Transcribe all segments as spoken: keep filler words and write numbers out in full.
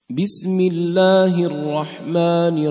بسم الله الرحمن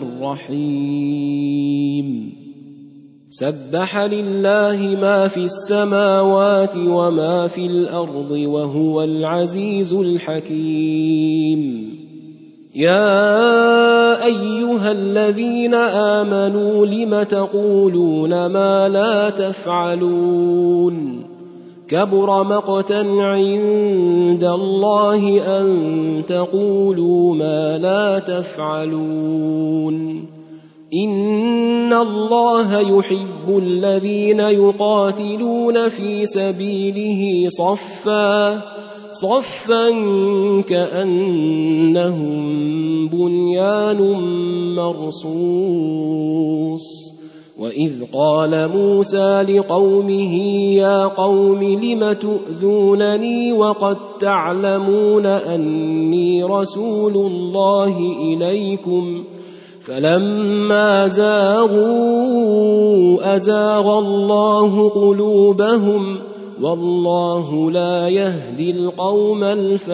الرحيم سبح لله ما في السماوات وما في الأرض وهو العزيز الحكيم يا أيها الذين آمنوا لم تقولون ما لا تفعلون كبر مقتا عند الله أن تقولوا ما لا تفعلون إن الله يحب الذين يقاتلون في سبيله صفا صفا كأنهم بنيان مرصوص وإذ قال موسى لقومه يا قوم لم تؤذونني وقد تعلمون أني رسول الله إليكم فلما زاغوا أزاغ الله قلوبهم والله لا يهدي القوم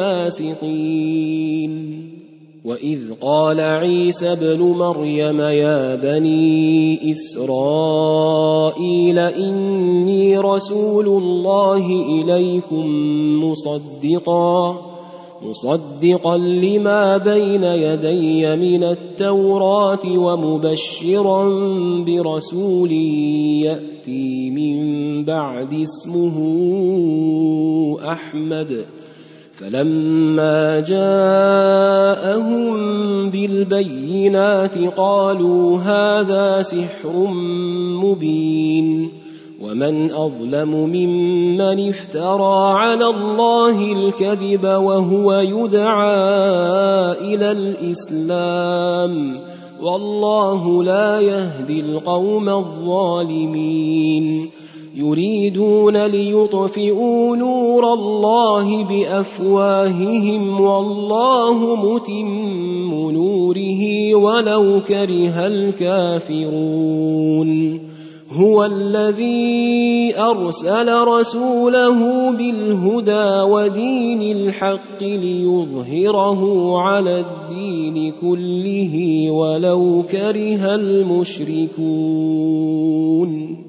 الفاسقين وإذ قال عيسى ابن مريم يا بني إسرائيل إني رسول الله إليكم مصدقا مصدقا لما بين يدي من التوراة ومبشرا برسول يأتي من بعد اسمه أحمد فلما جاءهم بالبينات قالوا هذا سحر مبين ومن أظلم ممن افترى على الله الكذب وهو يدعى إلى الإسلام والله لا يهدي القوم الظالمين يريدون ليطفئوا نور الله بأفواههم والله متم نوره ولو كره الكافرون هو الذي أرسل رسوله بالهدى ودين الحق ليظهره على الدين كله ولو كره المشركون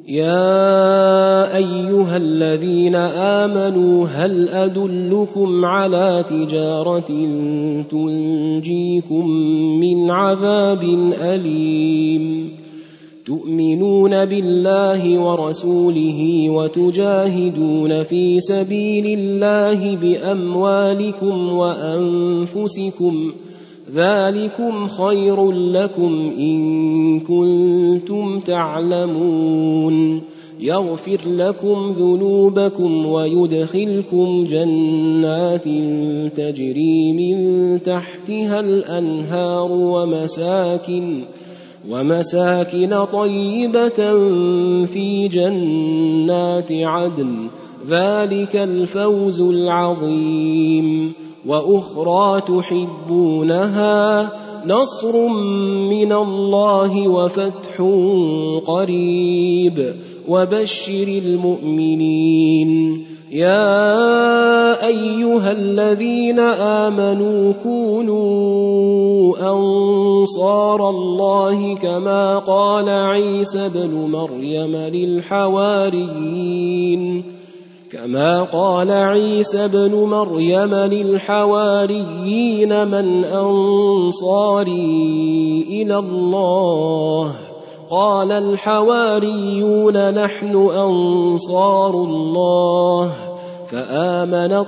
يا أيها الذين آمنوا هل أدلكم على تجارة تنجيكم من عذاب أليم تؤمنون بالله ورسوله وتجاهدون في سبيل الله بأموالكم وأنفسكم ذلكم خير لكم إن كنتم تعلمون يغفر لكم ذنوبكم ويدخلكم جنات تجري من تحتها الأنهار ومساكن ومساكن طيبة في جنات عدن ذلك الفوز العظيم وأخرى تحبونها نصر من الله وفتح قريب وبشر المؤمنين يا أيها الذين آمنوا كونوا أنصار الله كما قال عيسى ابن مريم للحواريين كما قال عيسى ابن مريم للحواريين من أنصاري إلى الله قال الحواريون نحن أنصار الله فآمنت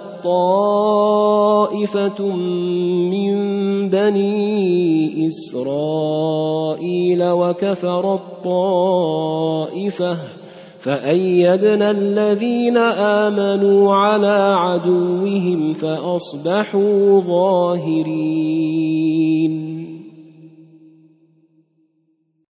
طائفة من بني إسرائيل وكفرت طائفة فأيدنا الذين آمنوا على عدوهم فأصبحوا ظاهرين